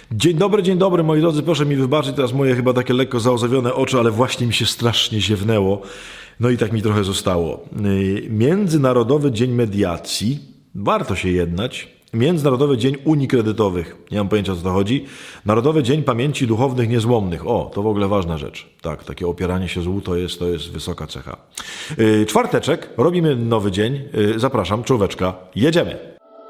Dzień dobry moi drodzy, proszę mi wybaczyć teraz moje chyba takie lekko zaozawione oczy, ale właśnie mi się strasznie ziewnęło, no i tak mi trochę zostało. Międzynarodowy Dzień Mediacji, warto się jednać. Międzynarodowy Dzień Unii Kredytowych, nie mam pojęcia o co to chodzi. Narodowy Dzień Pamięci Duchownych Niezłomnych, o, to w ogóle ważna rzecz. Tak, takie opieranie się złu to jest wysoka cecha. Czwarteczek, robimy nowy dzień, zapraszam, czołóweczka, jedziemy.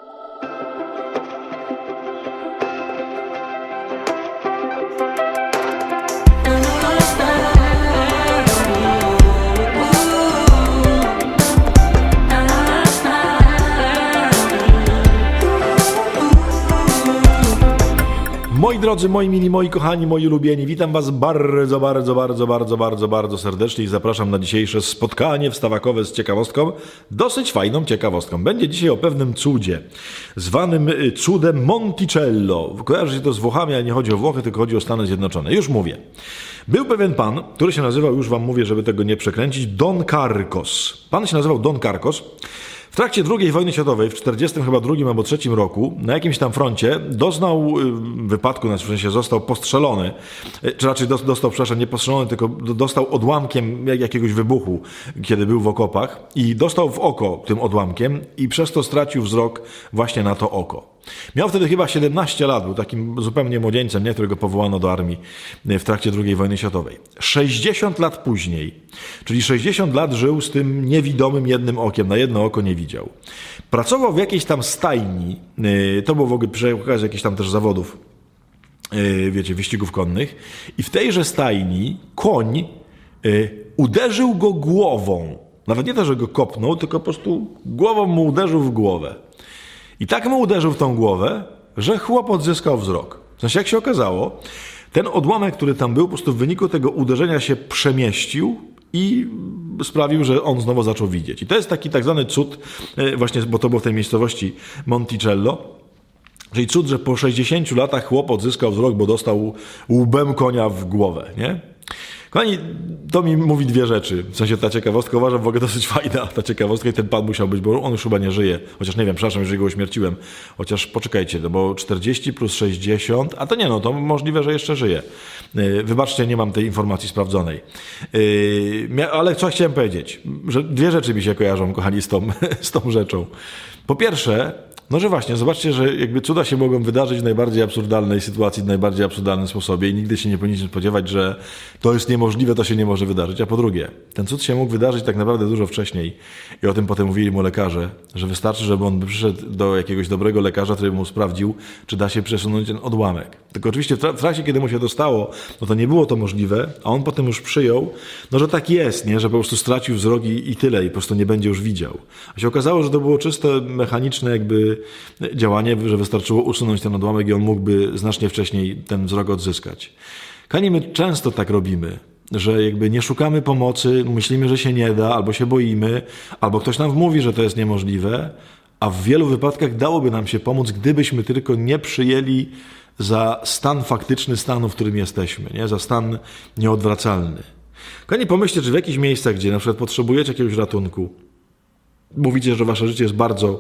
Moi drodzy, moi mili, moi kochani, moi ulubieni, witam was bardzo serdecznie i zapraszam na dzisiejsze spotkanie wstawakowe z ciekawostką, dosyć fajną ciekawostką. Będzie dzisiaj o pewnym cudzie, zwanym cudem Monticello. Kojarzy się to z Włochami, ale nie chodzi o Włochy, tylko chodzi o Stany Zjednoczone. Już mówię. Był pewien pan, który się nazywał, już wam mówię, żeby tego nie przekręcić, Don Carcos. Pan się nazywał Don Carcos. W trakcie II wojny światowej, w 1942 albo 1943 roku, na jakimś tam froncie doznał wypadku, w sensie został postrzelony, czy raczej dostał, przepraszam, nie postrzelony, tylko dostał odłamkiem jakiegoś wybuchu, kiedy był w okopach i dostał w oko tym odłamkiem i przez to stracił wzrok właśnie na to oko. Miał wtedy chyba 17 lat, był takim zupełnie młodzieńcem, nie, którego powołano do armii w trakcie II wojny światowej. 60 lat później, czyli 60 lat żył z tym niewidomym jednym okiem, na jedno oko nie widział. Pracował w jakiejś tam stajni, to było w ogóle przy okazji jakichś tam też zawodów, wiecie, wyścigów konnych, i w tejże stajni koń uderzył go głową. Nawet nie to, że go kopnął, tylko po prostu głową mu uderzył w głowę. I tak mu uderzył w tą głowę, że chłop odzyskał wzrok. W sensie, jak się okazało, ten odłamek, który tam był, po prostu w wyniku tego uderzenia się przemieścił i sprawił, że on znowu zaczął widzieć. I to jest taki tak zwany cud, właśnie, bo to było w tej miejscowości Monticello, czyli cud, że po 60 latach chłop odzyskał wzrok, bo dostał łbem konia w głowę, nie? Kochani, to mi mówi dwie rzeczy. W sensie ta ciekawostka, uważam, w ogóle dosyć fajna ta ciekawostka i ten pan musiał być, bo on już chyba nie żyje. Chociaż nie wiem, przepraszam, jeżeli go uśmierciłem. Chociaż poczekajcie, no bo 40 plus 60, a to nie, no to możliwe, że jeszcze żyje. Wybaczcie, nie mam tej informacji sprawdzonej. Ale co chciałem powiedzieć? Że dwie rzeczy mi się kojarzą, kochani, z tą rzeczą. Po pierwsze, no że właśnie, zobaczcie, że jakby cuda się mogą wydarzyć w najbardziej absurdalnej sytuacji, w najbardziej absurdalnym sposobie i nigdy się nie powinniśmy spodziewać, że to jest niemożliwe, to się nie może wydarzyć. A po drugie, ten cud się mógł wydarzyć tak naprawdę dużo wcześniej i o tym potem mówili mu lekarze, że wystarczy, żeby on by przyszedł do jakiegoś dobrego lekarza, który mu sprawdził, czy da się przesunąć ten odłamek. Tylko oczywiście w trakcie, kiedy mu się to stało, no to nie było to możliwe, a on potem już przyjął, no że tak jest, nie, że po prostu stracił wzrok i tyle, i po prostu nie będzie już widział. A się okazało, że to było czyste, mechaniczne jakby działanie, że wystarczyło usunąć ten odłamek i on mógłby znacznie wcześniej ten wzrok odzyskać. Kochani, my często tak robimy, że jakby nie szukamy pomocy, myślimy, że się nie da, albo się boimy, albo ktoś nam mówi, że to jest niemożliwe, a w wielu wypadkach dałoby nam się pomóc, gdybyśmy tylko nie przyjęli za stan faktyczny stanu, w którym jesteśmy, nie? Za stan nieodwracalny. Kochani, pomyślcie, czy w jakichś miejscach, gdzie na przykład potrzebujecie jakiegoś ratunku, mówicie, że wasze życie jest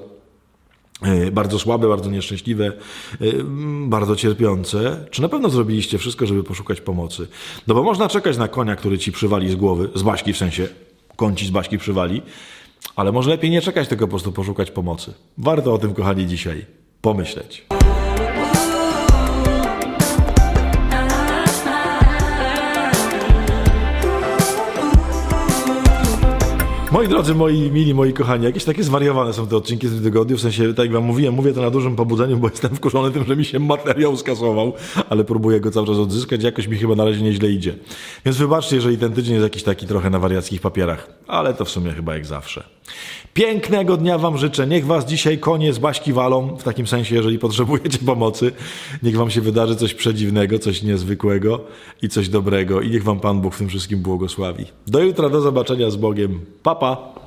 bardzo słabe, bardzo nieszczęśliwe, bardzo cierpiące. Czy na pewno zrobiliście wszystko, żeby poszukać pomocy? No bo można czekać na konia, który ci przywali z głowy, z baśki w sensie, koń ci z baśki przywali, ale może lepiej nie czekać, tylko po prostu poszukać pomocy. Warto o tym, kochani, dzisiaj pomyśleć. Moi drodzy, moi mili, moi kochani, jakieś takie zwariowane są te odcinki z tym tygodniu, w sensie, tak jak wam mówiłem, mówię to na dużym pobudzeniu, bo jestem wkurzony tym, że mi się materiał skasował, ale próbuję go cały czas odzyskać, jakoś mi chyba na razie nieźle idzie. Więc wybaczcie, jeżeli ten tydzień jest jakiś taki trochę na wariackich papierach, ale to w sumie chyba jak zawsze. Pięknego dnia wam życzę, niech was dzisiaj konie z baśki walą, w takim sensie, jeżeli potrzebujecie pomocy, niech wam się wydarzy coś przedziwnego, coś niezwykłego i coś dobrego i niech wam Pan Bóg w tym wszystkim błogosławi. Do jutra, do zobaczenia, z Bogiem, pa pa!